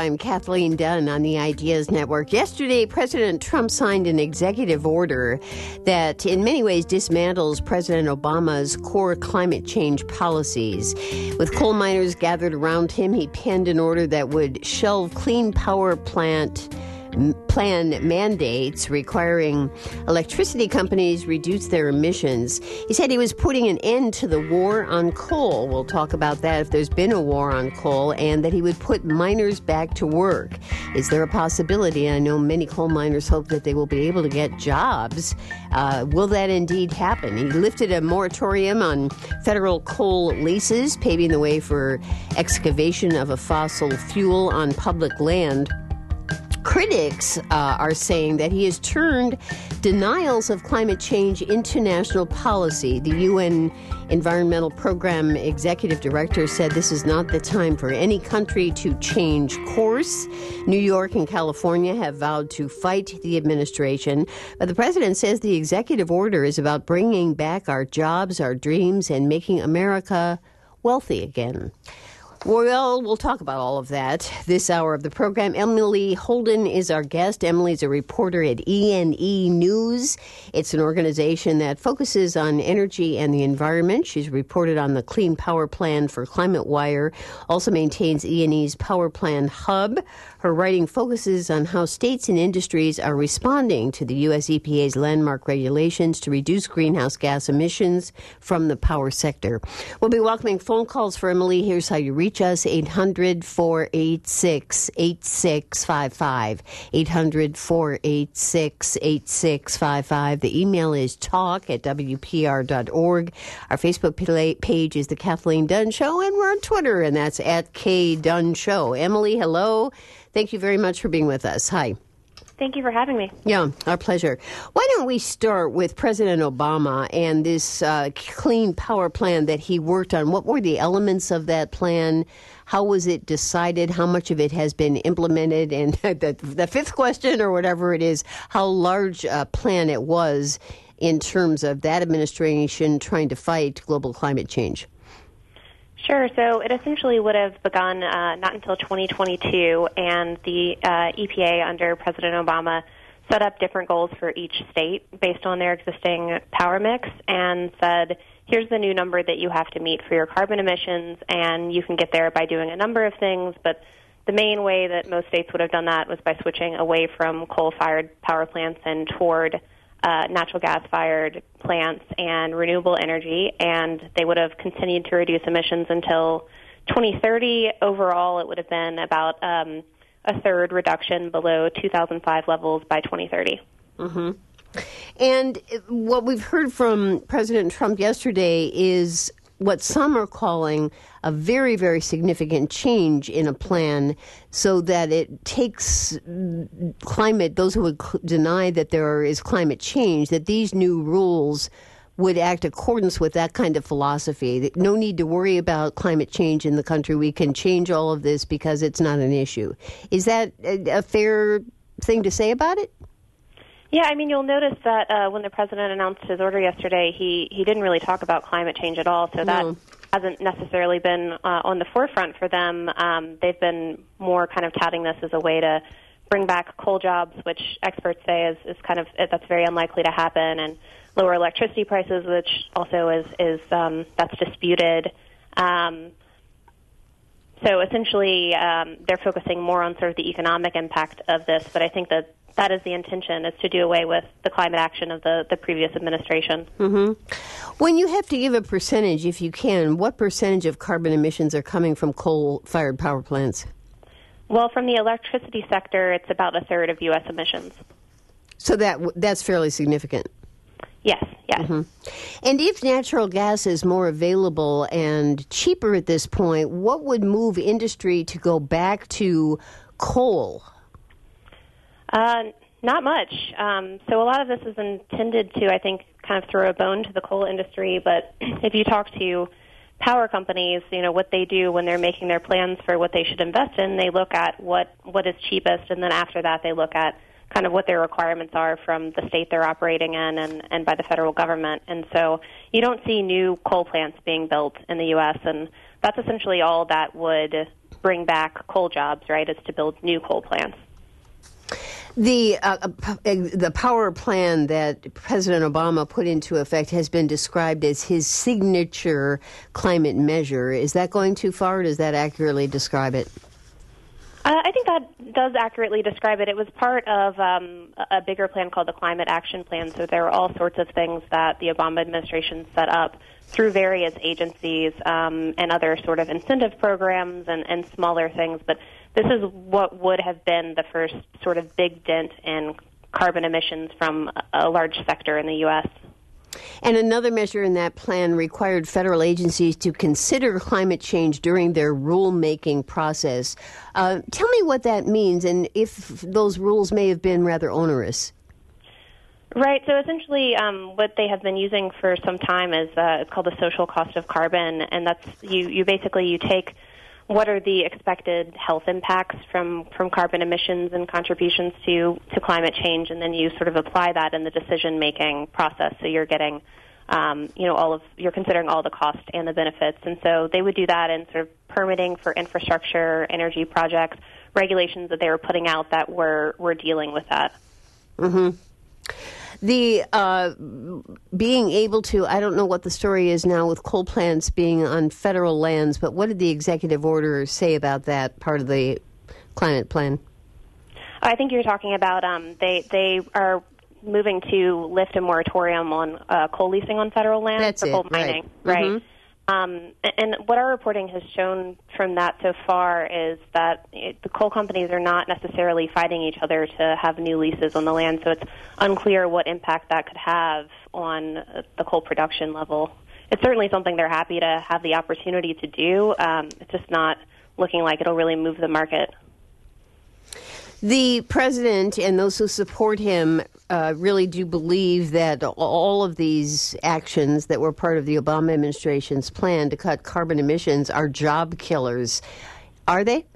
I'm Kathleen Dunn on the Ideas Network. Yesterday, President Trump signed an executive order that in many ways dismantles President Obama's core climate change policies. With coal miners gathered around him, he penned an order that would shelve clean power plan mandates requiring electricity companies reduce their emissions. He said he was putting an end to the war on coal. We'll talk about that if there's been a war on coal, and that he would put miners back to work. Is there a possibility? I know many coal miners hope that they will be able to get jobs. Will that indeed happen? He lifted a moratorium on federal coal leases, paving the way for excavation of a fossil fuel on public land. Critics are saying that he has turned denials of climate change into national policy. The UN Environmental Program Executive Director said this is not the time for any country to change course. New York and California have vowed to fight the administration, but the president says the executive order is about bringing back our jobs, our dreams, and making America wealthy again. Well, we'll talk about all of that this hour of the program. Emily Holden is our guest. Emily's a reporter at ENE News. It's an organization that focuses on energy and the environment. She's reported on the Clean Power Plan for Climate Wire, also maintains ENE's Power Plan Hub. Her writing focuses on how states and industries are responding to the U.S. EPA's landmark regulations to reduce greenhouse gas emissions from the power sector. We'll be welcoming phone calls for Emily. Here's how you reach us, 800-486-8655, 800-486-8655. The email is talk@wpr.org. Our Facebook page is The Kathleen Dunn Show, and we're on Twitter, and that's @KDunn Emily, hello. Thank you very much for being with us. Hi. Thank you for having me. Yeah, our pleasure. Why don't we start with President Obama and this clean power plan that he worked on? What were the elements of that plan? How was it decided? How much of it has been implemented? And the fifth question, or whatever it is, how large a plan it was in terms of that administration trying to fight global climate change? Sure. So it essentially would have begun not until 2022, and the EPA under President Obama set up different goals for each state based on their existing power mix and said, here's the new number that you have to meet for your carbon emissions, and you can get there by doing a number of things, but the main way that most states would have done that was by switching away from coal-fired power plants and toward natural gas-fired plants and renewable energy, and they would have continued to reduce emissions until 2030. Overall, it would have been about a third reduction below 2005 levels by 2030. Mm-hmm. And what we've heard from President Trump yesterday is what some are calling a very, very significant change in a plan so that it takes climate, those who would deny that there is climate change, that these new rules would act accordance with that kind of philosophy. No need to worry about climate change in the country. We can change all of this because it's not an issue. Is that a fair thing to say about it? Yeah, I mean, you'll notice that when the president announced his order yesterday, he didn't really talk about climate change at all, so that hasn't necessarily been on the forefront for them. They've been more kind of touting this as a way to bring back coal jobs, which experts say is kind of, that's very unlikely to happen, and lower electricity prices, which also is that's disputed. So essentially, they're focusing more on sort of the economic impact of this, but I think that is the intention, is to do away with the climate action of the previous administration. Mm-hmm. When you have to give a percentage, if you can, what percentage of carbon emissions are coming from coal-fired power plants? Well, from the electricity sector, it's about a third of U.S. emissions. So that's fairly significant. Yes. Mm-hmm. And if natural gas is more available and cheaper at this point, what would move industry to go back to coal? Not much. So a lot of this is intended to, I think, kind of throw a bone to the coal industry. But if you talk to power companies, you know, what they do when they're making their plans for what they should invest in, they look at what is cheapest, and then after that they look at kind of what their requirements are from the state they're operating in and by the federal government. And so you don't see new coal plants being built in the U.S., and that's essentially all that would bring back coal jobs, right? It's to build new coal plants. The power plan that President Obama put into effect has been described as his signature climate measure. Is that going too far, or does that accurately describe it? I think that does accurately describe it. It was part of a bigger plan called the Climate Action Plan, so there were all sorts of things that the Obama administration set up through various agencies and other sort of incentive programs and smaller things. But this is what would have been the first sort of big dent in carbon emissions from a large sector in the U.S. And another measure in that plan required federal agencies to consider climate change during their rulemaking process. Tell me what that means and if those rules may have been rather onerous. Right. So essentially, what they have been using for some time is it's called the social cost of carbon, and that's you basically take what are the expected health impacts from carbon emissions and contributions to climate change, and then you sort of apply that in the decision-making process. So you're getting, you're considering all the costs and the benefits. And so they would do that in sort of permitting for infrastructure, energy projects, regulations that they were putting out that were dealing with that. Mm-hmm. The being able to, I don't know what the story is now with coal plants being on federal lands, but what did the executive order say about that part of the climate plan? I think you're talking about they are moving to lift a moratorium on coal leasing on federal land for coal mining. Right. Mm-hmm. And what our reporting has shown from that so far is that the coal companies are not necessarily fighting each other to have new leases on the land, so it's unclear what impact that could have on the coal production level. It's certainly something they're happy to have the opportunity to do. It's just not looking like it'll really move the market. The president and those who support him really do believe that all of these actions that were part of the Obama administration's plan to cut carbon emissions are job killers. Are they?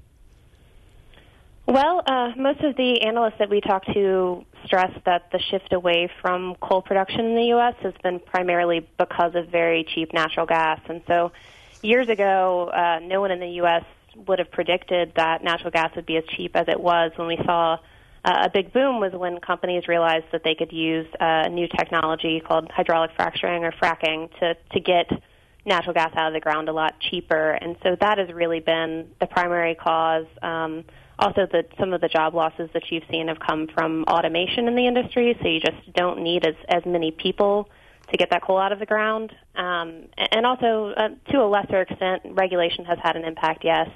Well, most of the analysts that we talk to stress that the shift away from coal production in the U.S. has been primarily because of very cheap natural gas. And so years ago, no one in the U.S. would have predicted that natural gas would be as cheap as it was. When we saw a big boom was when companies realized that they could use a new technology called hydraulic fracturing or fracking to get natural gas out of the ground a lot cheaper. And so that has really been the primary cause. Also, some of the job losses that you've seen have come from automation in the industry, so you just don't need as many people to get that coal out of the ground. And also, to a lesser extent, regulation has had an impact, yes,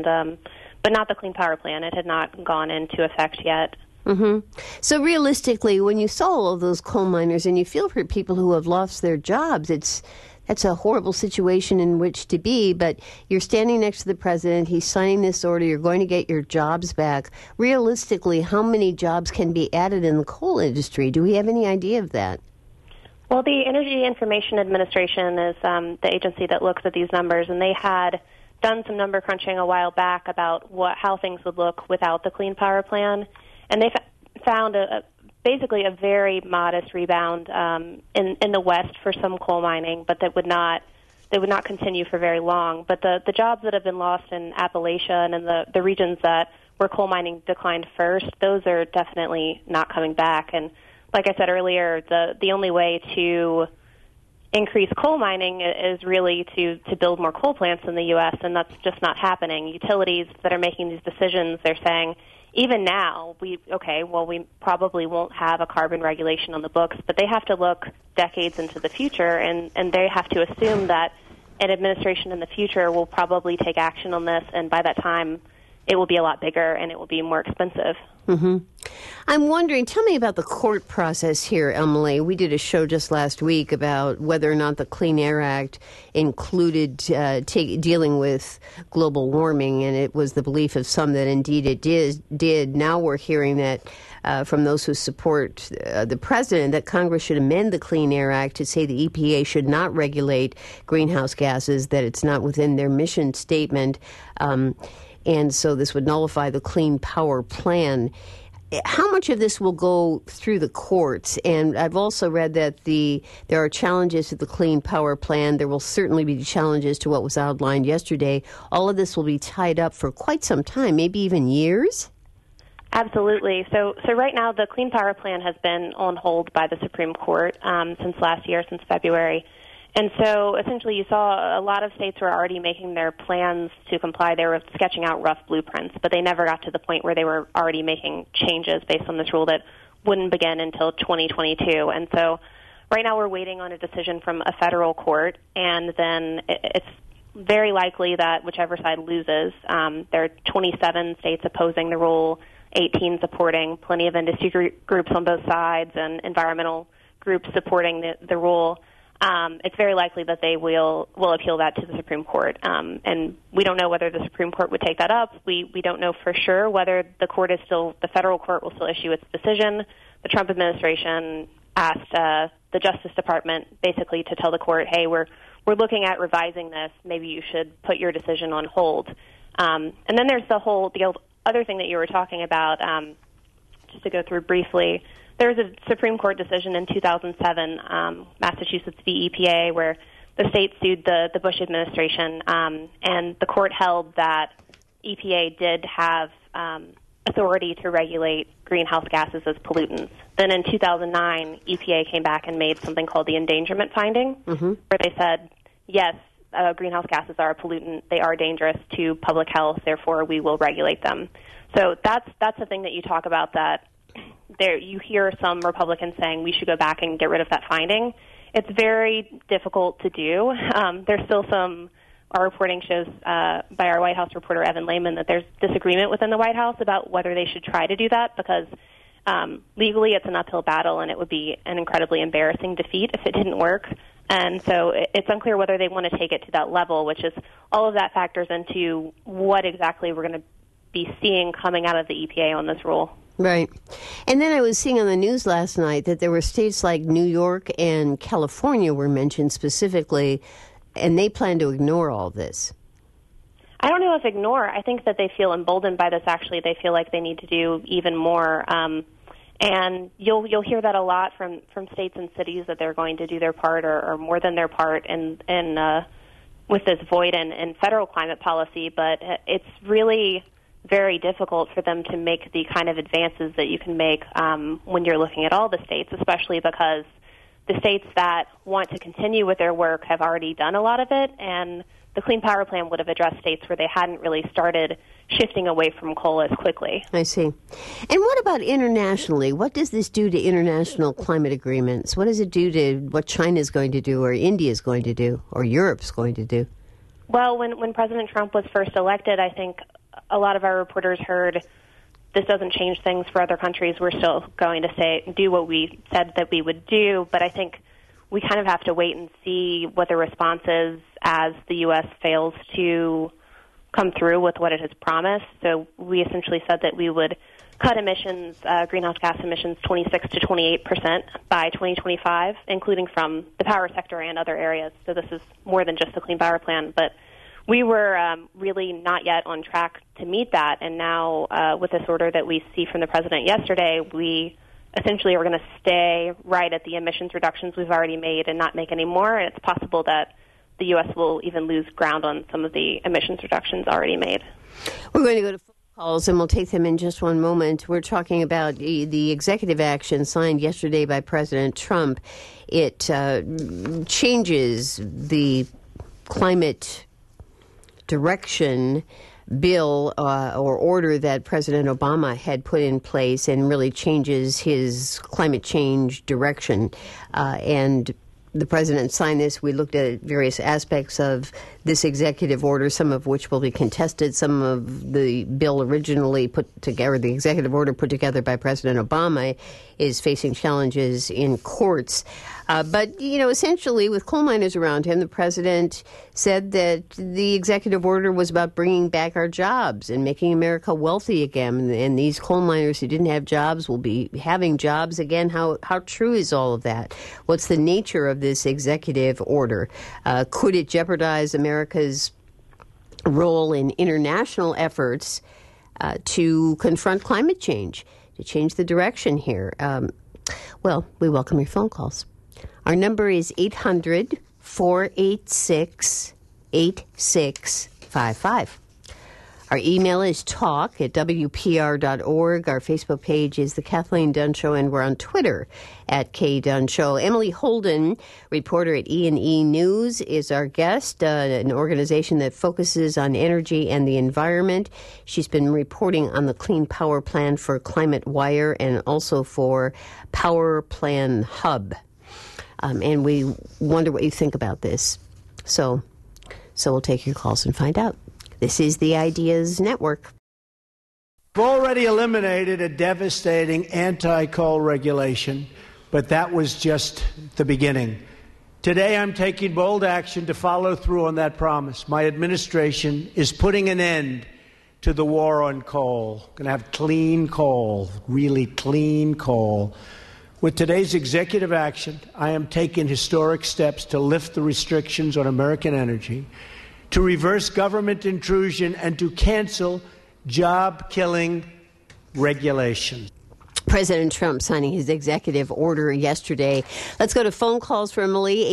but not the Clean Power Plan. It had not gone into effect yet. Mm-hmm. So realistically, when you saw all of those coal miners and you feel for people who have lost their jobs, that's a horrible situation in which to be, but you're standing next to the president, he's signing this order, you're going to get your jobs back. Realistically, how many jobs can be added in the coal industry? Do we have any idea of that? Well, the Energy Information Administration is the agency that looks at these numbers, and they had done some number crunching a while back about how things would look without the Clean Power Plan, and they found basically a very modest rebound in the West for some coal mining, but they would not continue for very long. But the jobs that have been lost in Appalachia and in the regions that where coal mining declined first, those are definitely not coming back. And like I said earlier, the only way to increase coal mining is really to build more coal plants in the U.S., and that's just not happening. Utilities that are making these decisions, they're saying, even now, we probably won't have a carbon regulation on the books, but they have to look decades into the future, and they have to assume that an administration in the future will probably take action on this, and by that time, it will be a lot bigger and it will be more expensive. Mm-hmm. I'm wondering, tell me about the court process here, Emily. We did a show just last week about whether or not the Clean Air Act included dealing with global warming, and it was the belief of some that indeed it did. Now we're hearing that from those who support the president that Congress should amend the Clean Air Act to say the EPA should not regulate greenhouse gases, that it's not within their mission statement. And so this would nullify the Clean Power Plan. how much of this will go through the courts? And I've also read that there are challenges to the Clean Power Plan. There will certainly be challenges to what was outlined yesterday. All of this will be tied up for quite some time, maybe even years? Absolutely. So right now, the Clean Power Plan has been on hold by the Supreme Court since last year, since February. And so essentially you saw a lot of states were already making their plans to comply. They were sketching out rough blueprints, but they never got to the point where they were already making changes based on this rule that wouldn't begin until 2022. And so right now we're waiting on a decision from a federal court, and then it's very likely that whichever side loses, there are 27 states opposing the rule, 18 supporting, plenty of industry groups on both sides, and environmental groups supporting the rule. It's very likely that they will appeal that to the Supreme Court. And we don't know whether the Supreme Court would take that up. We don't know for sure whether the federal court will still issue its decision. The Trump administration asked the Justice Department basically to tell the court, hey, we're looking at revising this. Maybe you should put your decision on hold. And then there's the other thing that you were talking about, just to go through briefly. There was a Supreme Court decision in 2007, Massachusetts v. EPA, where the state sued the Bush administration, and the court held that EPA did have authority to regulate greenhouse gases as pollutants. Then in 2009, EPA came back and made something called the endangerment finding, where they said, yes, greenhouse gases are a pollutant. They are dangerous to public health. Therefore, we will regulate them. So that's the thing that you talk about, that you hear some Republicans saying we should go back and get rid of that finding. It's very difficult to do. There's still our reporting shows by our White House reporter, Evan Lehman, that there's disagreement within the White House about whether they should try to do that, because legally it's an uphill battle and it would be an incredibly embarrassing defeat if it didn't work. And so it's unclear whether they want to take it to that level, which is all of that factors into what exactly we're going to be seeing coming out of the EPA on this rule. Right. And then I was seeing on the news last night that there were states like New York and California were mentioned specifically, and they plan to ignore all this. I don't know if ignore. I think that they feel emboldened by this, actually. They feel like they need to do even more. And you'll hear that a lot from states and cities, that they're going to do their part or more than their part in with this void in federal climate policy. But it's really very difficult for them to make the kind of advances that you can make when you're looking at all the states, especially because the states that want to continue with their work have already done a lot of it, and the Clean Power Plan would have addressed states where they hadn't really started shifting away from coal as quickly. I see. And what about internationally? What does this do to international climate agreements? What does it do to what China's going to do, or India's going to do, or Europe's going to do? Well, when President Trump was first elected, I think a lot of our reporters heard, this doesn't change things for other countries. We're still going to do what we said that we would do. But I think we kind of have to wait and see what the response is as the U.S. fails to come through with what it has promised. So we essentially said that we would cut emissions, greenhouse gas emissions, 26 to 28% by 2025, including from the power sector and other areas. So this is more than just the Clean Power Plan. But we were really not yet on track to meet that. And now with this order that we see from the president yesterday, we essentially are going to stay right at the emissions reductions we've already made and not make any more. And it's possible that the U.S. will even lose ground on some of the emissions reductions already made. We're going to go to phone calls, and we'll take them in just one moment. We're talking about the executive action signed yesterday by President Trump. It changes the climate direction bill or order that President Obama had put in place, and really changes his climate change direction. And the president signed this. We looked at various aspects of this executive order, some of which will be contested. Some of the bill originally put together, the executive order put together by President Obama, is facing challenges in courts. But, essentially, with coal miners around him, the president said that the executive order was about bringing back our jobs and making America wealthy again. And these coal miners who didn't have jobs will be having jobs again. How true is all of that? What's the nature of this executive order? Could it jeopardize America's role in international efforts to confront climate change? to change the direction here? Well, we welcome your phone calls. Our number is 800-486-8655. Our email is talk@wpr.org. Our Facebook page is The Kathleen Dunn Show, and we're on Twitter @KDunn Emily Holden, reporter at E&E News, is our guest, an organization that focuses on energy and the environment. She's been reporting on the Clean Power Plan for Climate Wire and also for Power Plan Hub. And we wonder what you think about this. So we'll take your calls and find out. This is the Ideas Network. We've already eliminated a devastating anti-coal regulation, but that was just the beginning. Today, I'm taking bold action to follow through on that promise. My administration is putting an end to the war on coal. Going to have clean coal, really clean coal. With today's executive action, I am taking historic steps to lift the restrictions on American energy, to reverse government intrusion, and to cancel job-killing regulations. President Trump signing his executive order yesterday. Let's go to phone calls for Emily,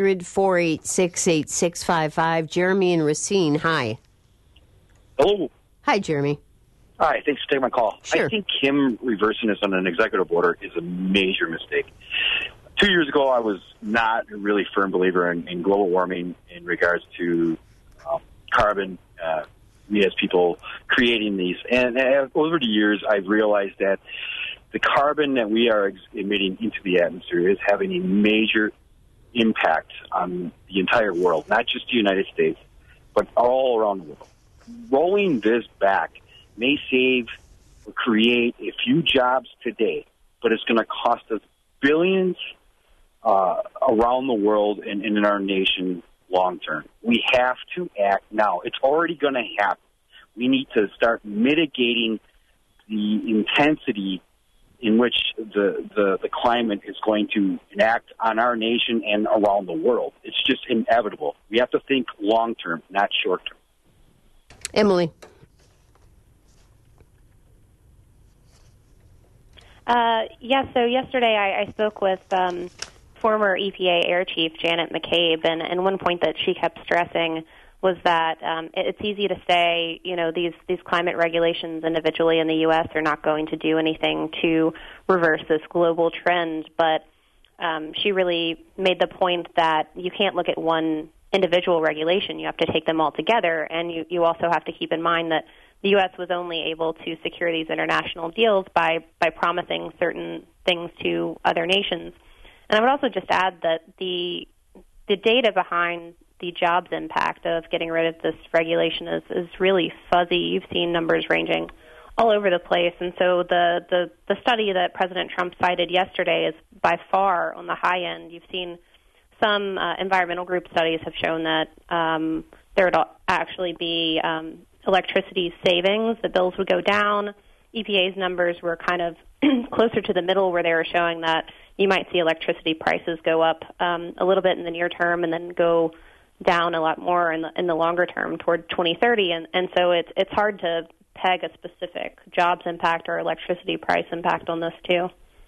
800-486-8655. Jeremy and Racine, hi. Hello. Hi, Jeremy. Hi, thanks for taking my call. Sure. I think him reversing this on an executive order is a major mistake. 2 years ago, I was not a really firm believer in global warming in regards to carbon, we as people creating these. And over the years, I've realized that the carbon that we are emitting into the atmosphere is having a major impact on the entire world, not just the United States, but all around the world. Rolling this back may save or create a few jobs today, but it's going to cost us billions around the world and in our nation long term. We have to act now. It's already going to happen. We need to start mitigating the intensity in which the climate is going to enact on our nation and around the world. It's just inevitable. We have to think long term, not short term. Emily. So yesterday I spoke with former EPA Air Chief Janet McCabe, and one point that she kept stressing was that it's easy to say, these climate regulations individually in the U.S. are not going to do anything to reverse this global trend, but she really made the point that you can't look at one individual regulation. You have to take them all together, and you also have to keep in mind that the U.S. was only able to secure these international deals by promising certain things to other nations. And I would also just add that the data behind the jobs impact of getting rid of this regulation is really fuzzy. You've seen numbers ranging all over the place. And so the study that President Trump cited yesterday is by far on the high end. You've seen some environmental group studies have shown that there would actually be electricity savings. The bills would go down. EPA's numbers were kind of closer to the middle, where they were showing that you might see electricity prices go up a little bit in the near term and then go down a lot more in the longer term toward 2030. And so it's hard to peg a specific jobs impact or electricity price impact on this too.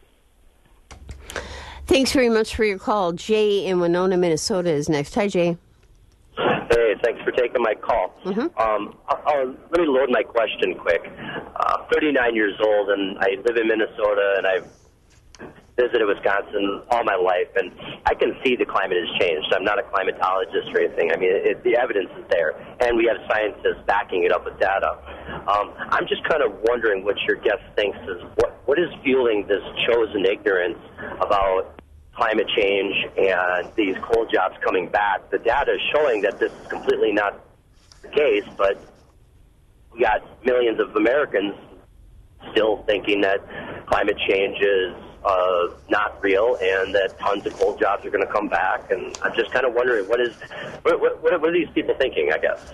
Thanks very much for your call. Jay in Winona, Minnesota is next. Hi, Jay. Hey, thanks for taking my call. Mm-hmm. Let me load my question quick. 39 years old, and I live in Minnesota, and I've visited Wisconsin all my life, and I can see the climate has changed. I'm not a climatologist or anything. I mean, the evidence is there, and we have scientists backing it up with data. I'm just kind of wondering what your guest thinks is what is fueling this chosen ignorance about climate change and these coal jobs coming back. The data is showing that this is completely not the case, but we got millions of Americans still thinking that climate change is not real and that tons of coal jobs are going to come back. And I'm just kind of wondering, what are these people thinking, I guess?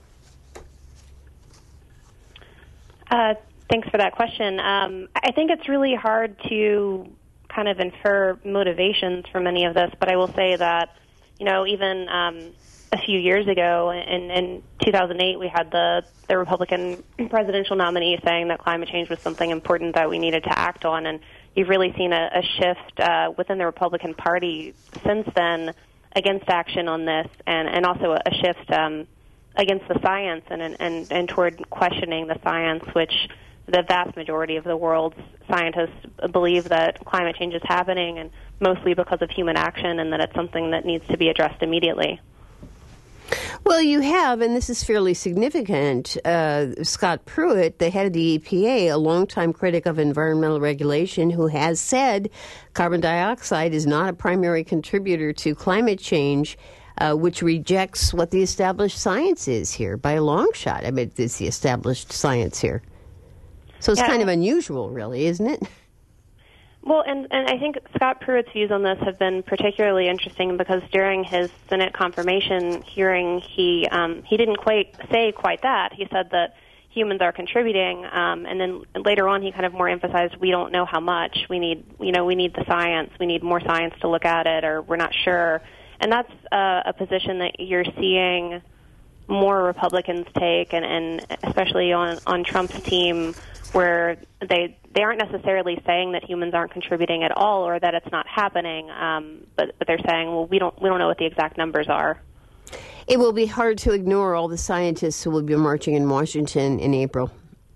Thanks for that question. I think it's really hard to kind of infer motivations from any of this, but I will say that, even a few years ago. In 2008, we had the Republican presidential nominee saying that climate change was something important that we needed to act on, and you've really seen a shift within the Republican Party since then against action on this, and also a shift against the science and toward questioning the science, which the vast majority of the world's scientists believe that climate change is happening, and mostly because of human action, and that it's something that needs to be addressed immediately. Well, you have, and this is fairly significant, Scott Pruitt, the head of the EPA, a longtime critic of environmental regulation, who has said carbon dioxide is not a primary contributor to climate change, which rejects what the established science is here by a long shot. I mean, it's the established science here. So it's kind of unusual, really, isn't it? Well, and I think Scott Pruitt's views on this have been particularly interesting because during his Senate confirmation hearing, he didn't say quite that. He said that humans are contributing, and then later on he kind of more emphasized we don't know how much. We need the science. We need more science to look at it, or we're not sure. And that's a position that you're seeing more Republicans take, and especially on Trump's team, where they aren't necessarily saying that humans aren't contributing at all or that it's not happening, but they're saying, well, we don't know what the exact numbers are. It will be hard to ignore all the scientists who will be marching in Washington in April.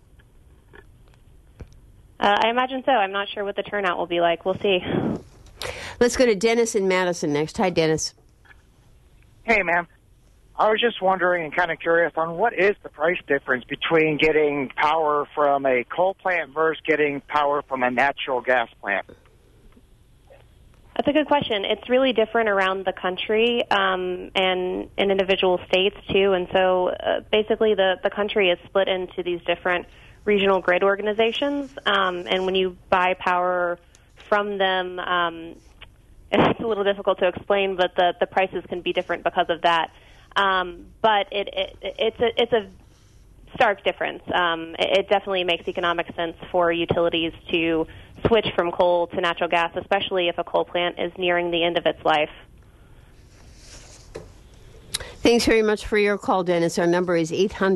I imagine so. I'm not sure what the turnout will be like. We'll see. Let's go to Dennis in Madison next. Hi, Dennis. Hey, ma'am. I was just wondering and kind of curious on what is the price difference between getting power from a coal plant versus getting power from a natural gas plant? That's a good question. It's really different around the country and in individual states, too. And so basically the country is split into these different regional grid organizations. And when you buy power from them, it's a little difficult to explain, but the prices can be different because of that. But it's a stark difference. It definitely makes economic sense for utilities to switch from coal to natural gas, especially if a coal plant is nearing the end of its life. Thanks very much for your call, Dennis. Our number is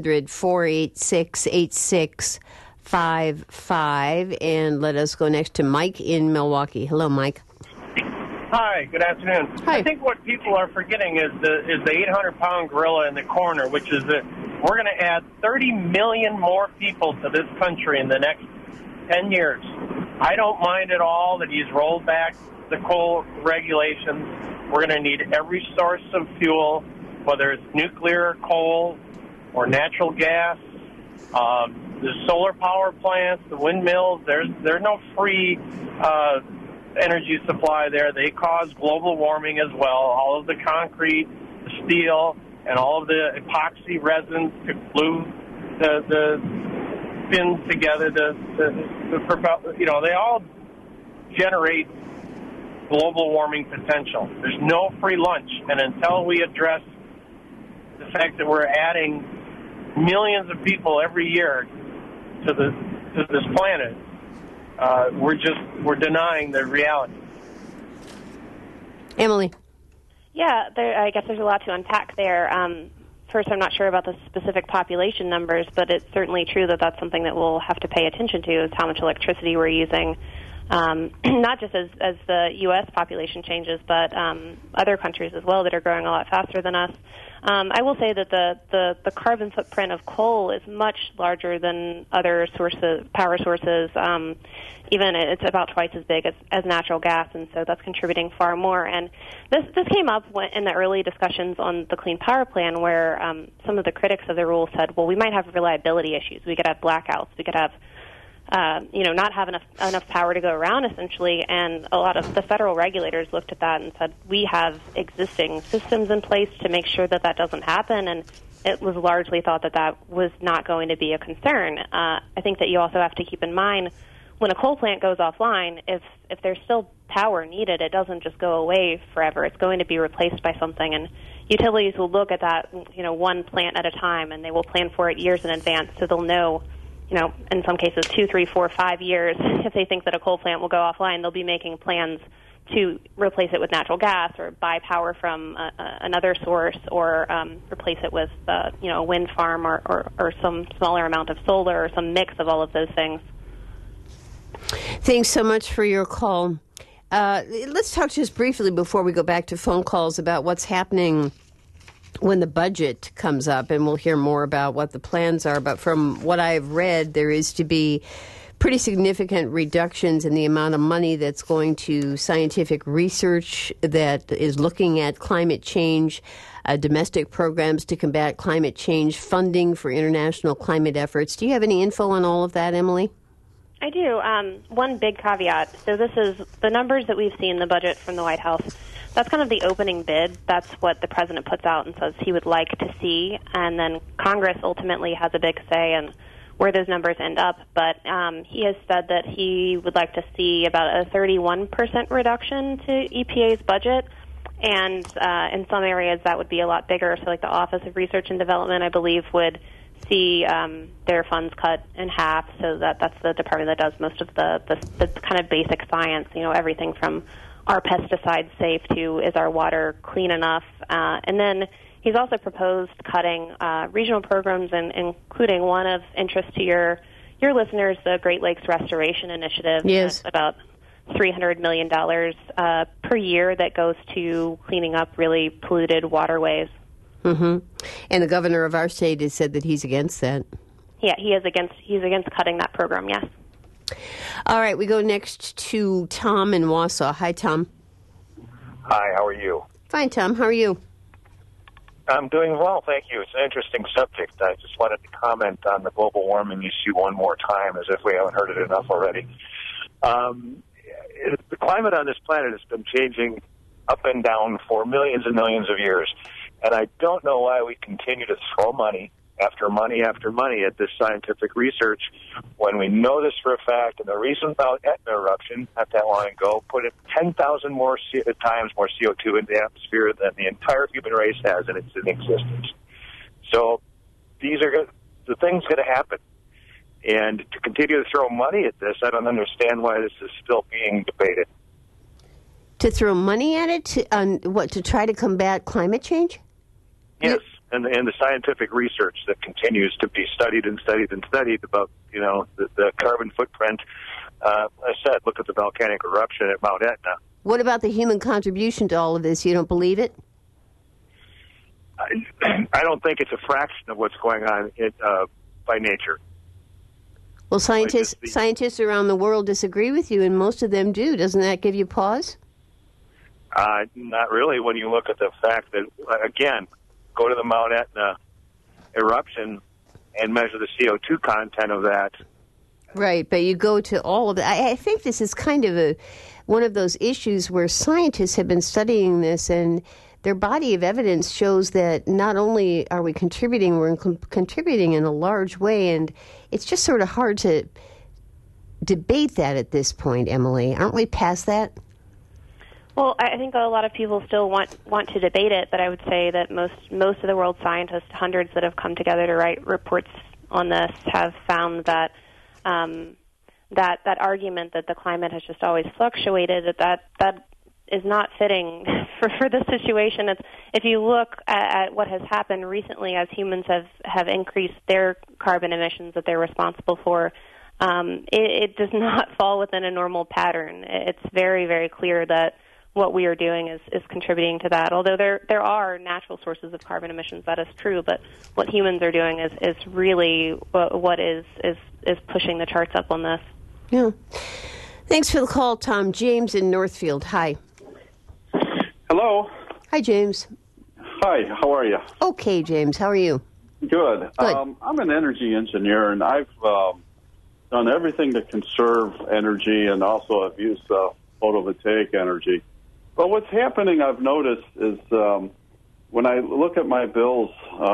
800-486-8655. And let us go next to Mike in Milwaukee. Hello, Mike. Hi, good afternoon. Hi. I think what people are forgetting is the 800-pound gorilla in the corner, which is that we're going to add 30 million more people to this country in the next 10 years. I don't mind at all that he's rolled back the coal regulations. We're going to need every source of fuel, whether it's nuclear, coal, or natural gas. The solar power plants, the windmills, there's no free energy supply there. They cause global warming as well. All of the concrete, the steel, and all of the epoxy resins to glue the fins together to propel, they all generate global warming potential. There's no free lunch, and until we address the fact that we're adding millions of people every year to this planet, we're denying the reality. Emily. Yeah, I guess there's a lot to unpack there. First, I'm not sure about the specific population numbers, but it's certainly true that that's something that we'll have to pay attention to, is how much electricity we're using, not just as the U.S. population changes, but other countries as well that are growing a lot faster than us. I will say that the carbon footprint of coal is much larger than other power sources. Even it's about twice as big as natural gas, and so that's contributing far more. And this came up in the early discussions on the Clean Power Plan, where some of the critics of the rule said, well, we might have reliability issues. We could have blackouts. We could have not have enough power to go around, essentially. And a lot of the federal regulators looked at that and said, we have existing systems in place to make sure that doesn't happen. And it was largely thought that was not going to be a concern. I think that you also have to keep in mind, when a coal plant goes offline, if there's still power needed, it doesn't just go away forever. It's going to be replaced by something. And utilities will look at that, one plant at a time, and they will plan for it years in advance, so they'll know, in some cases 2, 3, 4, 5 years, if they think that a coal plant will go offline, they'll be making plans to replace it with natural gas or buy power from another source or replace it with a wind farm or some smaller amount of solar or some mix of all of those things. Thanks so much for your call. Let's talk just briefly before we go back to phone calls about what's happening when the budget comes up, and we'll hear more about what the plans are. But from what I've read, there is to be pretty significant reductions in the amount of money that's going to scientific research that is looking at climate change, domestic programs to combat climate change, funding for international climate efforts. Do you have any info on all of that, Emily? I do. One big caveat. So this is the numbers that we've seen in the budget from the White House. That's kind of the opening bid. That's what the president puts out and says he would like to see. And then Congress ultimately has a big say in where those numbers end up. But he has said that he would like to see about a 31% reduction to EPA's budget. And in some areas that would be a lot bigger. So like the Office of Research and Development, I believe, would see their funds cut in half. So that's the department that does most of the kind of basic science, everything from are pesticides safe to is our water clean enough? And then he's also proposed cutting regional programs, and including one of interest to your listeners, the Great Lakes Restoration Initiative. Yes. That's about $300 million per year that goes to cleaning up really polluted waterways. Mm-hmm. And the governor of our state has said that he's against that. Yeah, he's against cutting that program, yes. All right, we go next to Tom in Wausau. Hi, Tom. Hi, how are you? Fine, Tom. How are you? I'm doing well, thank you. It's an interesting subject. I just wanted to comment on the global warming issue one more time, as if we haven't heard it enough already. The climate on this planet has been changing up and down for millions and millions of years, and I don't know why we continue to throw money after money after money at this scientific research when we know this for a fact. And the recent Mount Etna eruption not that long ago put 10,000 times more CO2 into the atmosphere than the entire human race has in its existence. So these are the things going to happen. And to continue to throw money at this, I don't understand why this is still being debated. To throw money at it? To try to combat climate change? Yes. And the scientific research that continues to be studied and studied and studied about, the carbon footprint. I said, look at the volcanic eruption at Mount Etna. What about the human contribution to all of this? You don't believe it? I don't think it's a fraction of what's going on by nature. Well, scientists around the world disagree with you, and most of them do. Doesn't that give you pause? Not really when you look at the fact that, again, go to the Mount Etna eruption and measure the CO2 content of that. Right, but you go to all of it. I think this is kind of one of those issues where scientists have been studying this, and their body of evidence shows that not only are we contributing, we're contributing in a large way, and it's just sort of hard to debate that at this point, Emily. Aren't we past that? Well, I think a lot of people still want to debate it, but I would say that most of the world's scientists, hundreds that have come together to write reports on this, have found that that argument that the climate has just always fluctuated, that is not fitting for this situation. If you look at what has happened recently as humans have increased their carbon emissions that they're responsible for, it does not fall within a normal pattern. It's very, very clear that what we are doing is contributing to that. Although there are natural sources of carbon emissions, that is true, but what humans are doing is really what is pushing the charts up on this. Yeah. Thanks for the call, Tom. James in Northfield. Hi. Hello. Hi, James. Hi, how are you? Okay, James. How are you? Good. I'm an energy engineer, and I've done everything to conserve energy, and also I've used photovoltaic energy. But what's happening, I've noticed, is when I look at my bills,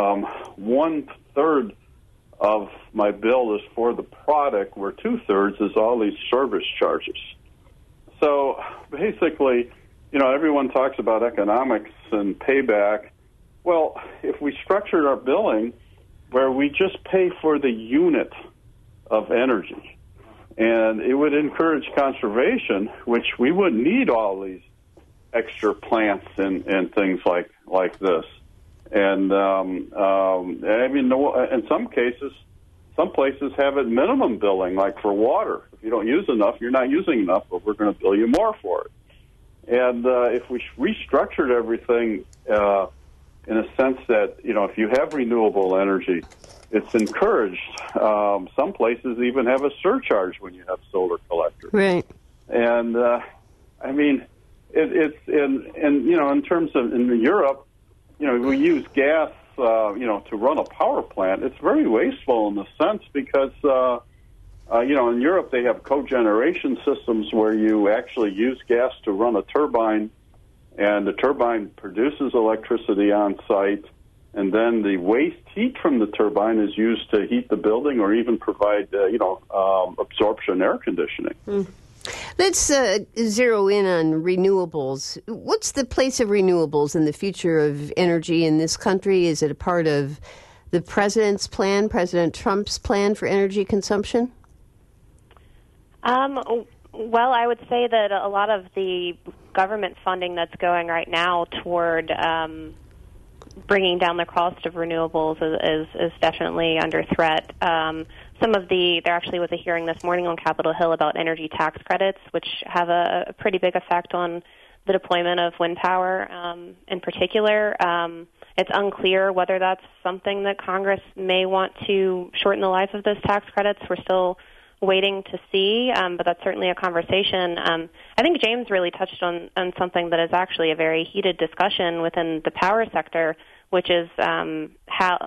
1/3 of my bill is for the product, where 2/3 is all these service charges. So basically, everyone talks about economics and payback. Well, if we structured our billing where we just pay for the unit of energy, And it would encourage conservation, which we wouldn't need all these extra plants and things like this. And I mean, in some cases, some places have it minimum billing, like for water. If you don't use enough, you're not using enough, but we're going to bill you more for it. And if we restructured everything in a sense that, if you have renewable energy, it's encouraged. Some places even have a surcharge when you have solar collectors. Right. And I mean, it's in terms of in Europe, we use gas, to run a power plant. It's very wasteful in the sense because, in Europe they have cogeneration systems where you actually use gas to run a turbine, and the turbine produces electricity on site, and then the waste heat from the turbine is used to heat the building or even provide, absorption air conditioning. Mm. Let's zero in on renewables. What's the place of renewables in the future of energy in this country? Is it a part of the president's plan, President Trump's plan for energy consumption? Well, I would say that a lot of the government funding that's going right now toward bringing down the cost of renewables is definitely under threat. There actually was a hearing this morning on Capitol Hill about energy tax credits, which have a pretty big effect on the deployment of wind power in particular. It's unclear whether that's something that Congress may want to shorten the life of those tax credits. We're still waiting to see, but that's certainly a conversation. I think James really touched on something that is actually a very heated discussion within the power sector, which is how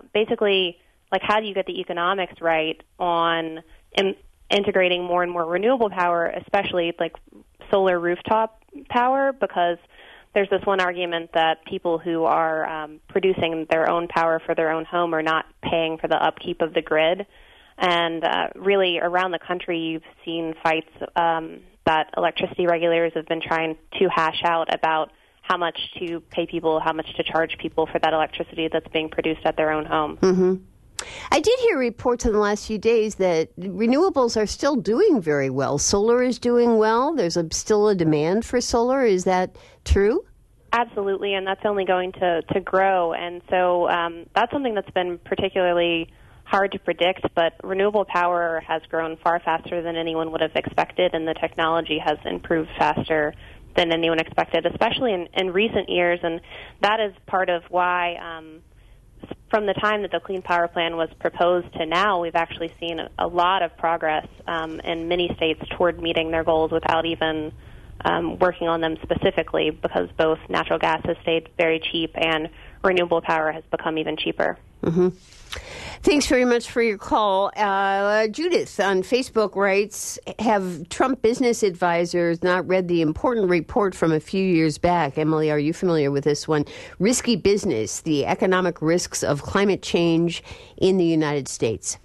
do you get the economics right on integrating more and more renewable power, especially like solar rooftop power, because there's this one argument that people who are producing their own power for their own home are not paying for the upkeep of the grid. And really around the country you've seen fights that electricity regulators have been trying to hash out about how much to pay people, how much to charge people for that electricity that's being produced at their own home. Mm-hmm. I did hear reports in the last few days that renewables are still doing very well. Solar is doing well. There's still a demand for solar. Is that true? Absolutely, and that's only going to grow. And so that's something that's been particularly hard to predict, but renewable power has grown far faster than anyone would have expected, and the technology has improved faster than anyone expected, especially in recent years. And that is part of why from the time that the Clean Power Plan was proposed to now, we've actually seen a lot of progress in many states toward meeting their goals without even working on them specifically, because both natural gas has stayed very cheap and renewable power has become even cheaper. Mm-hmm. Thanks very much for your call. Judith on Facebook writes, have Trump business advisors not read the important report from a few years back? Emily, are you familiar with this one? Risky Business, the economic risks of climate change in the United States.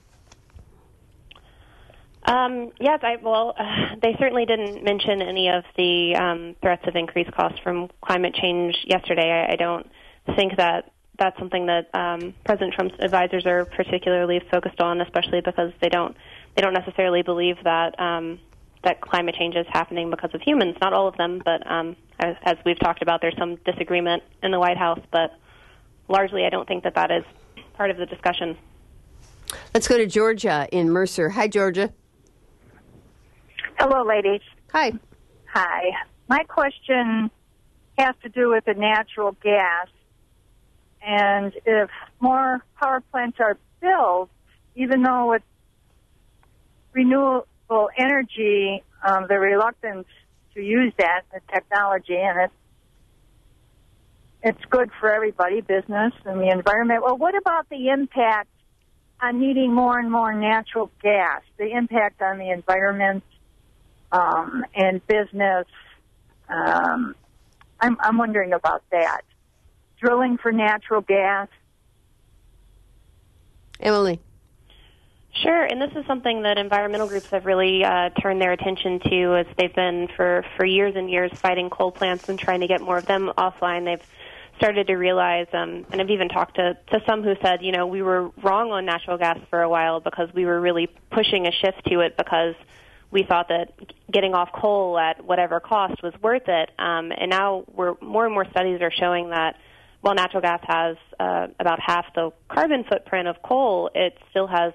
Yes, they certainly didn't mention any of the threats of increased costs from climate change yesterday. I don't think that that's something that President Trump's advisors are particularly focused on, especially because they don't necessarily believe that that climate change is happening because of humans. Not all of them, but as we've talked about, there's some disagreement in the White House. But largely, I don't think that is part of the discussion. Let's go to Georgia in Mercer. Hi, Georgia. Hello, ladies. Hi. Hi. My question has to do with the natural gas. And if more power plants are built, even though it's renewable energy, the reluctance to use that, the technology, and it's good for everybody, business and the environment. Well, what about the impact on needing more and more natural gas, the impact on the environment and business? I'm wondering about that. Drilling for natural gas. Emily. Sure, and this is something that environmental groups have really turned their attention to, as they've been for years and years fighting coal plants and trying to get more of them offline. They've started to realize, and I've even talked to some who said, we were wrong on natural gas for a while because we were really pushing a shift to it because we thought that getting off coal at whatever cost was worth it. And now more and more studies are showing that while natural gas has about half the carbon footprint of coal, it still has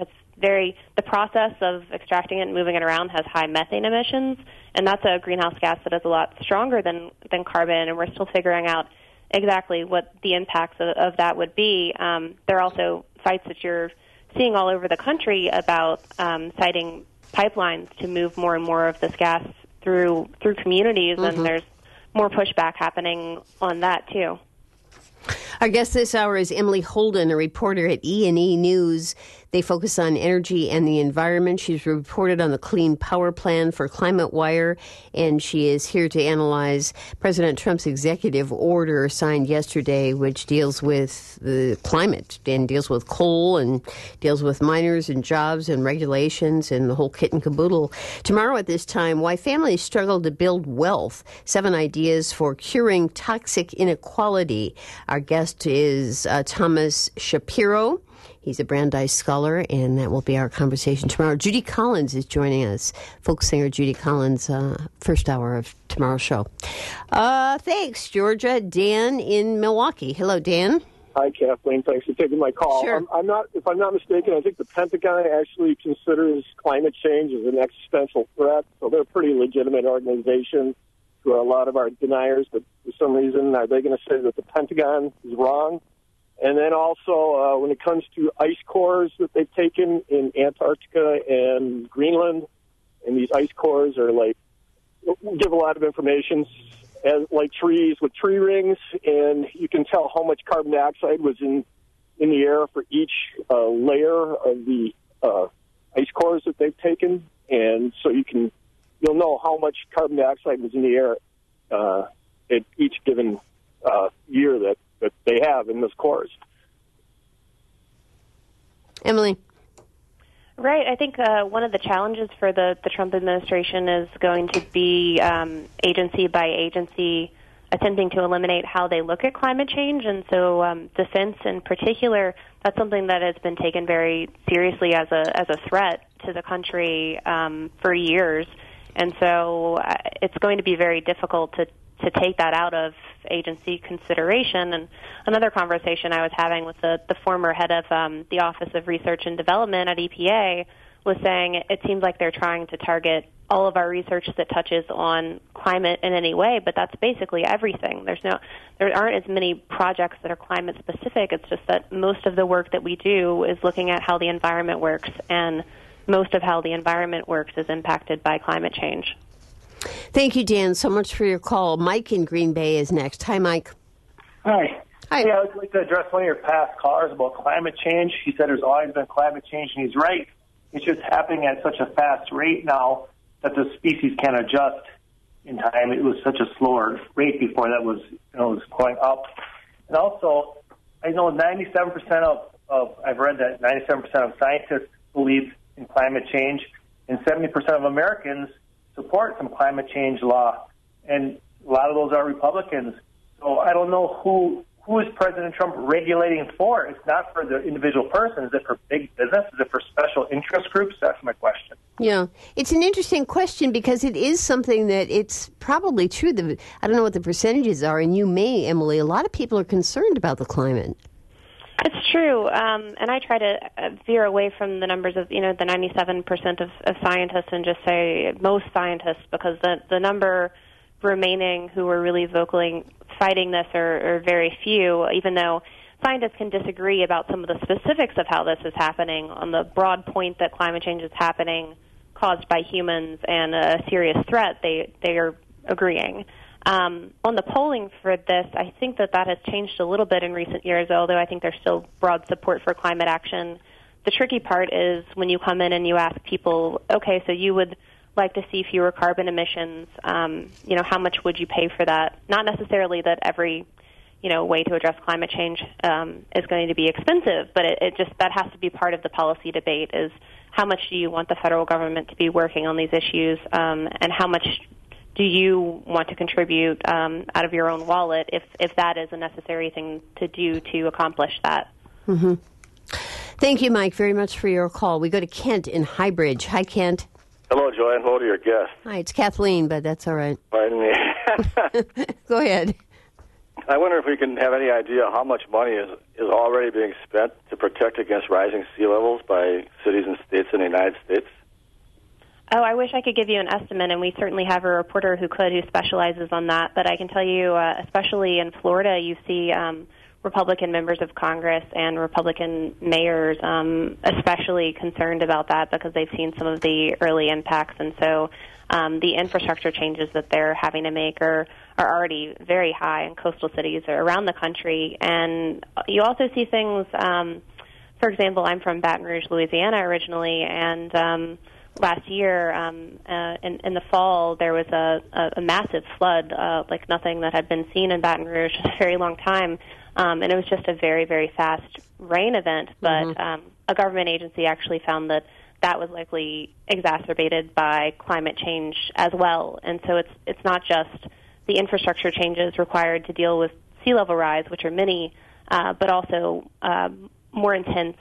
the process of extracting it and moving it around has high methane emissions, and that's a greenhouse gas that is a lot stronger than carbon, and we're still figuring out exactly what the impacts of that would be. There are also fights that you're seeing all over the country about siting pipelines to move more and more of this gas through communities, and there's more pushback happening on that too. Our guest this hour is Emily Holden, a reporter at E&E News. They focus on energy and the environment. She's reported on the Clean Power Plan for Climate Wire, and she is here to analyze President Trump's executive order signed yesterday, which deals with the climate and deals with coal and deals with miners and jobs and regulations and the whole kit and caboodle. Tomorrow at this time, why families struggle to build wealth, 7 ideas for curing toxic inequality. Our guest is Thomas Shapiro. He's a Brandeis Scholar, and that will be our conversation tomorrow. Judy Collins is joining us, folk singer Judy Collins, first hour of tomorrow's show. Thanks, Georgia. Dan in Milwaukee. Hello, Dan. Hi, Kathleen. Thanks for taking my call. Sure. If I'm not mistaken, I think the Pentagon actually considers climate change as an existential threat, so they're a pretty legitimate organization to a lot of our deniers, but for some reason, are they going to say that the Pentagon is wrong? And then also, when it comes to ice cores that they've taken in Antarctica and Greenland, and these ice cores are give a lot of information, as like trees with tree rings, and you can tell how much carbon dioxide was in the air for each layer of the ice cores that they've taken, and so you'll know how much carbon dioxide was in the air at each given year that they have in those cores. Emily. Right. I think one of the challenges for the Trump administration is going to be agency by agency attempting to eliminate how they look at climate change. And so defense in particular, that's something that has been taken very seriously as a threat to the country for years. And so it's going to be very difficult to take that out of agency consideration. And another conversation I was having with the former head of the Office of Research and Development at EPA was saying it seems like they're trying to target all of our research that touches on climate in any way, but that's basically everything. There aren't as many projects that are climate specific. It's just that most of the work that we do is looking at how the environment works, and most of how the environment works is impacted by climate change. Thank you, Dan, so much for your call. Mike in Green Bay is next. Hi, Mike. Hi. Hi. Yeah, I would like to address one of your past callers about climate change. He said there's always been climate change, and he's right. It's just happening at such a fast rate now that the species can't adjust in time. It was such a slower rate before that was going up. And also, I know 97% I've read that 97% of scientists believe in climate change, and 70% of Americans support some climate change law, and a lot of those are Republicans. So I don't know who is President Trump regulating for? It's not for the individual person. Is it for big business? Is it for special interest groups? That's my question. Yeah, it's an interesting question because it is something that it's probably true. I don't know what the percentages are, and you may, Emily, a lot of people are concerned about the climate. It's true, and I try to veer away from the numbers of, the 97% of scientists and just say most scientists, because the number remaining who are really vocally fighting this are very few, even though scientists can disagree about some of the specifics of how this is happening. On the broad point that climate change is happening caused by humans and a serious threat, they are agreeing. On the polling for this, I think that has changed a little bit in recent years, although I think there's still broad support for climate action. The tricky part is when you come in and you ask people, okay, so you would like to see fewer carbon emissions, how much would you pay for that? Not necessarily that every, way to address climate change is going to be expensive, but it just, that has to be part of the policy debate is how much do you want the federal government to be working on these issues, and how much do you want to contribute out of your own wallet if that is a necessary thing to do to accomplish that? Mm-hmm. Thank you, Mike, very much for your call. We go to Kent in Highbridge. Hi, Kent. Hello, Joanne. Hello to your guest. Hi, it's Kathleen, but that's all right. Pardon me. Go ahead. I wonder if we can have any idea how much money is already being spent to protect against rising sea levels by cities and states in the United States. Oh, I wish I could give you an estimate, and we certainly have a reporter who specializes on that. But I can tell you, especially in Florida, you see Republican members of Congress and Republican mayors especially concerned about that because they've seen some of the early impacts. And so the infrastructure changes that they're having to make are already very high in coastal cities around the country. And you also see things, for example, I'm from Baton Rouge, Louisiana originally, and last year in the fall there was a massive flood like nothing that had been seen in Baton Rouge in a very long time. And it was just a very, very fast rain event, but a government agency actually found that was likely exacerbated by climate change as well. And so it's not just the infrastructure changes required to deal with sea level rise, which are many, but also more intense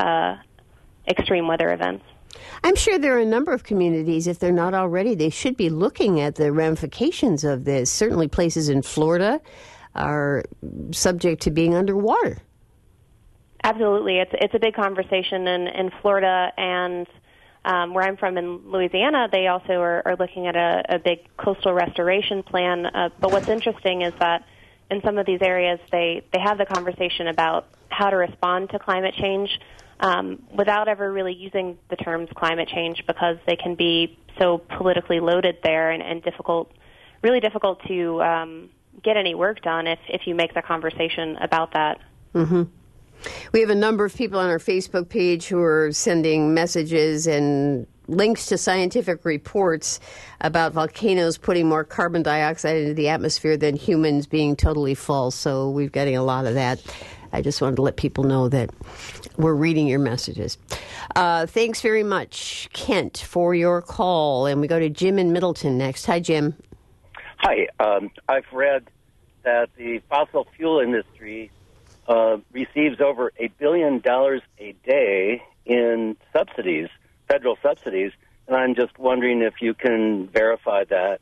extreme weather events. I'm sure there are a number of communities, if they're not already, they should be looking at the ramifications of this. Certainly places in Florida are subject to being underwater. Absolutely. It's a big conversation in Florida, and where I'm from in Louisiana, they also are looking at a big coastal restoration plan. But what's interesting is that in some of these areas, they have the conversation about how to respond to climate change without ever really using the terms climate change because they can be so politically loaded there and really difficult to get any work done if you make the conversation about that. Mm-hmm. We have a number of people on our Facebook page who are sending messages and links to scientific reports about volcanoes putting more carbon dioxide into the atmosphere than humans being totally false. So we're getting a lot of that. I just wanted to let people know that we're reading your messages. Thanks very much, Kent, for your call. And we go to Jim in Middleton next. Hi, Jim. Hi. I've read that the fossil fuel industry receives over $1 billion a day in subsidies, federal subsidies, and I'm just wondering if you can verify that,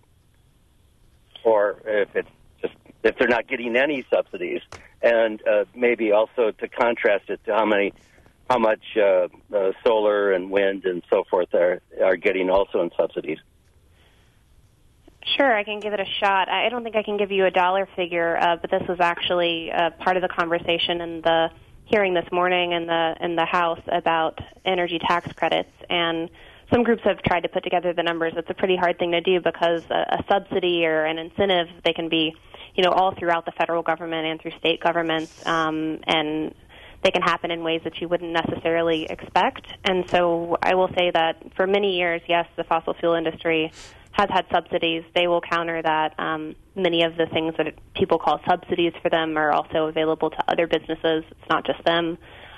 or if they're not getting any subsidies, and maybe also to contrast it to how much solar and wind and so forth are getting also in subsidies. Sure, I can give it a shot. I don't think I can give you a dollar figure, but this was actually part of the conversation in the hearing this morning in the House about energy tax credits. And some groups have tried to put together the numbers. It's a pretty hard thing to do because a subsidy or an incentive, they can be, all throughout the federal government and through state governments, and they can happen in ways that you wouldn't necessarily expect. And so I will say that for many years, yes, the fossil fuel industry has had subsidies. They will counter that. Many of the things that people call subsidies for them are also available to other businesses. It's not just them.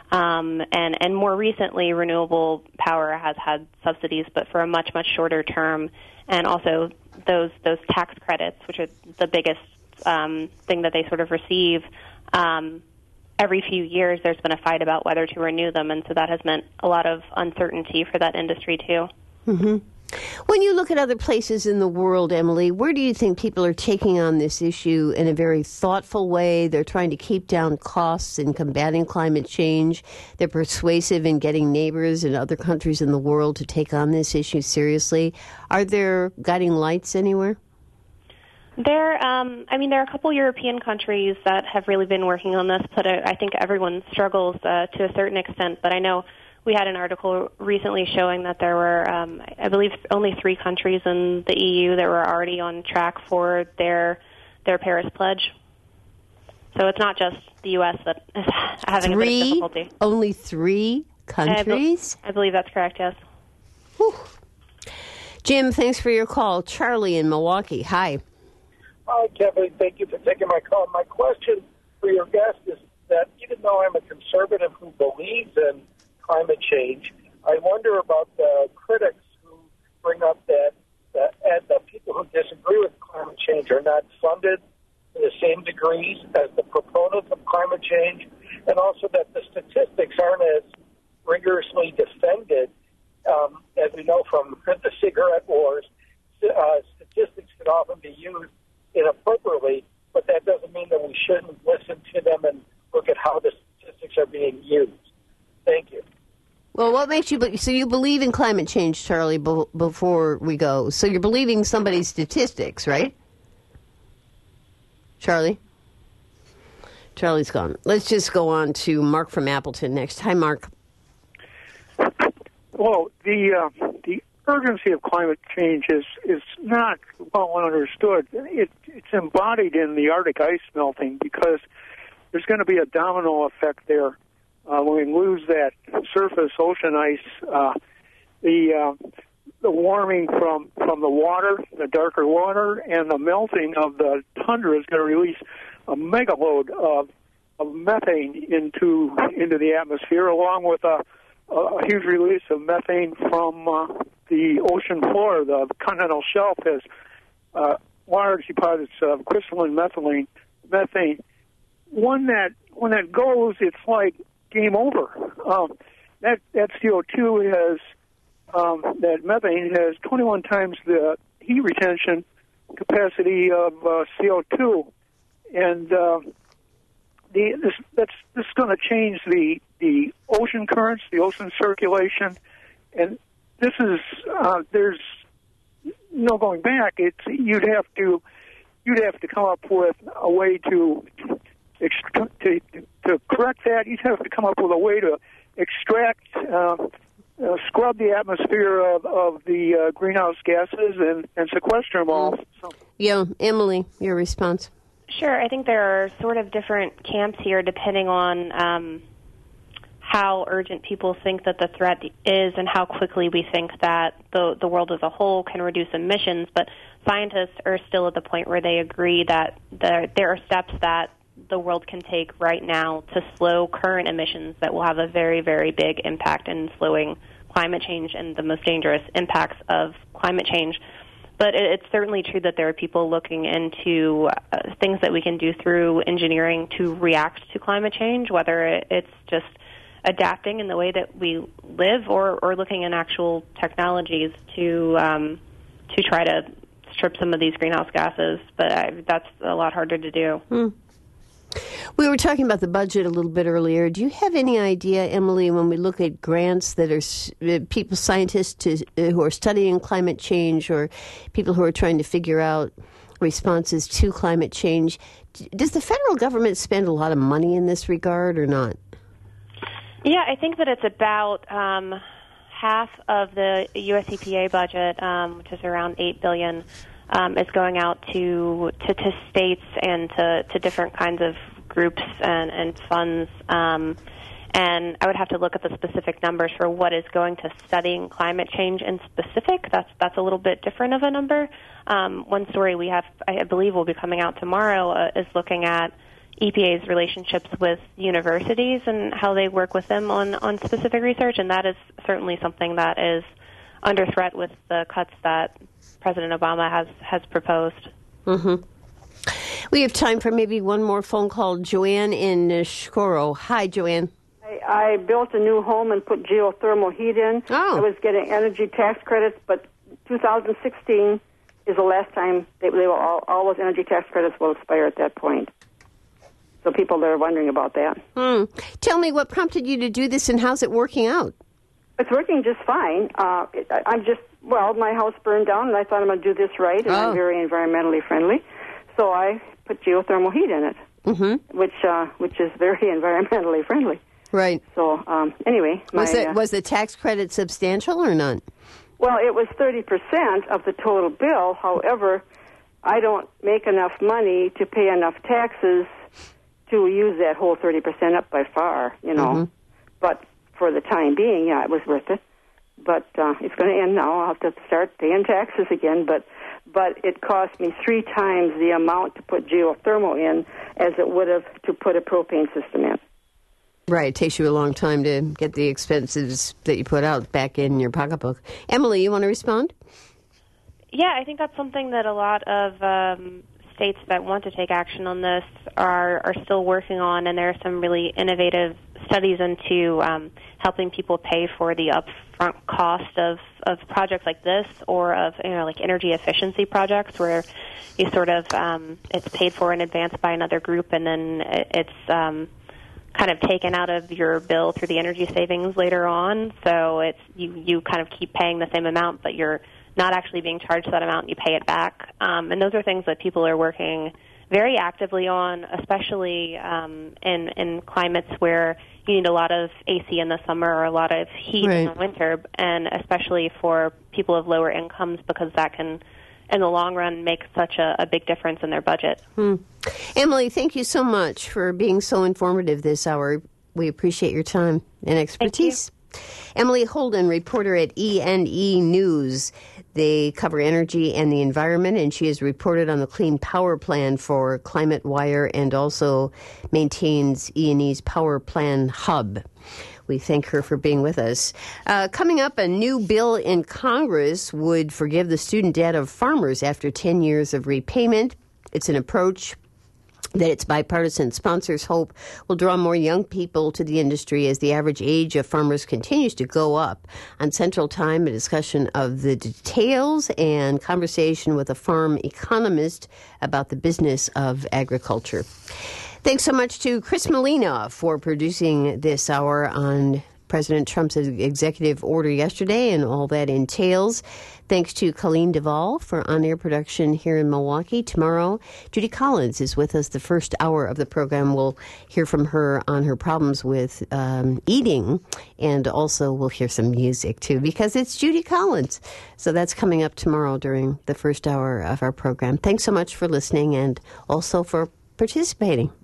And more recently, renewable power has had subsidies, but for a much, much shorter term. And also those tax credits, which are the biggest thing that they sort of receive, every few years there's been a fight about whether to renew them. And so that has meant a lot of uncertainty for that industry, too. Mm-hmm. When you look at other places in the world, Emily, where do you think people are taking on this issue in a very thoughtful way? They're trying to keep down costs in combating climate change. They're persuasive in getting neighbors in other countries in the world to take on this issue seriously. Are there guiding lights anywhere? There are a couple European countries that have really been working on this, but I think everyone struggles to a certain extent. But I know we had an article recently showing that there were, I believe, only 3 countries in the EU that were already on track for their Paris Pledge. So it's not just the U.S. that is having a bit of difficulty. Only 3 countries? I believe that's correct, yes. Whew. Jim, thanks for your call. Charlie in Milwaukee, hi. Hi, Kevin. Thank you for taking my call. My question for your guest is that even though I'm a conservative who believes in climate change, I wonder about the critics who bring up that the people who disagree with climate change are not funded to the same degrees as the proponents of climate change, and also that the statistics aren't as rigorously defended as we know from the cigarette makes you? So you believe in climate change, Charlie? Before we go, so you're believing somebody's statistics, right? Charlie's gone. Let's just go on to Mark from Appleton next. Hi, Mark. Well, the urgency of climate change is not well understood. It's embodied in the Arctic ice melting because there's going to be a domino effect there. When we lose that surface ocean ice, the warming from the water, the darker water, and the melting of the tundra is going to release a megaload of methane into the atmosphere, along with a huge release of methane from the ocean floor. The continental shelf has large deposits of crystalline methane. When that goes, it's like game over. That CO2 has that methane has 21 times the heat retention capacity of CO2, and this is going to change the ocean currents, the ocean circulation, and this is there's no going back. You'd have to come up with a way to correct that. You'd have to come up with a way to extract, scrub the atmosphere of the greenhouse gases and sequester them all. So. Yeah, Emily, your response. Sure. I think there are sort of different camps here depending on how urgent people think that the threat is and how quickly we think that the world as a whole can reduce emissions. But scientists are still at the point where they agree that there are steps that the world can take right now to slow current emissions that will have a very, very big impact in slowing climate change and the most dangerous impacts of climate change. But it's certainly true that there are people looking into things that we can do through engineering to react to climate change, whether it's just adapting in the way that we live or looking in actual technologies to try to strip some of these greenhouse gases. But that's a lot harder to do. We were talking about the budget a little bit earlier. Do you have any idea, Emily, when we look at grants that are scientists who are studying climate change or people who are trying to figure out responses to climate change, does the federal government spend a lot of money in this regard or not? Yeah, I think that it's about half of the U.S. EPA budget, which is around $8 billion, is going out to states and to different kinds of groups and funds. And I would have to look at the specific numbers for what is going to studying climate change in specific. That's a little bit different of a number. One story we have, I believe, will be coming out tomorrow, is looking at EPA's relationships with universities and how they work with them on specific research, and that is certainly something that is under threat with the cuts that President Obama has proposed. Mm-hmm. We have time for maybe one more phone call. Joanne in Shkoro. Hi, Joanne. I built a new home and put geothermal heat in. Oh. I was getting energy tax credits, but 2016 is the last time all those energy tax credits will expire at that point. So people are wondering about that. Tell me, what prompted you to do this, and how's it working out? It's working just fine. My house burned down, and I thought I'm going to do this right, and I'm very environmentally friendly. So I put geothermal heat in it, which is very environmentally friendly. Right. So anyway. Was the tax credit substantial or not? Well, it was 30% of the total bill. However, I don't make enough money to pay enough taxes to use that whole 30% up by far, But for the time being, it was worth it. But it's going to end now. I'll have to start paying taxes again. But it cost me 3 times the amount to put geothermal in as it would have to put a propane system in. Right. It takes you a long time to get the expenses that you put out back in your pocketbook. Emily, you want to respond? Yeah, I think that's something that a lot of states that want to take action on this are still working on, and there are some really innovative studies into helping people pay for the upfront cost of projects like this, or of like energy efficiency projects where you sort of it's paid for in advance by another group, and then it's kind of taken out of your bill through the energy savings later on. So it's you kind of keep paying the same amount, but you're not actually being charged that amount, and you pay it back. And those are things that people are working very actively on, especially in climates where you need a lot of AC in the summer or a lot of heat in the winter, and especially for people of lower incomes, because that can, in the long run, make such a big difference in their budget. Emily, thank you so much for being so informative this hour. We appreciate your time and expertise. Emily Holden, reporter at ENE News. They cover energy and the environment, and she has reported on the Clean Power Plan for Climate Wire and also maintains ENE's Power Plan Hub. We thank her for being with us. Coming up, a new bill in Congress would forgive the student debt of farmers after 10 years of repayment. It's an approach that its bipartisan sponsors hope will draw more young people to the industry as the average age of farmers continues to go up. On Central Time, a discussion of the details and conversation with a farm economist about the business of agriculture. Thanks so much to Chris Molina for producing this hour on President Trump's executive order yesterday and all that entails. Thanks to Colleen Duvall for on-air production here in Milwaukee. Tomorrow, Judy Collins is with us the first hour of the program. We'll hear from her on her problems with eating, and also we'll hear some music, too, because it's Judy Collins. So that's coming up tomorrow during the first hour of our program. Thanks so much for listening and also for participating.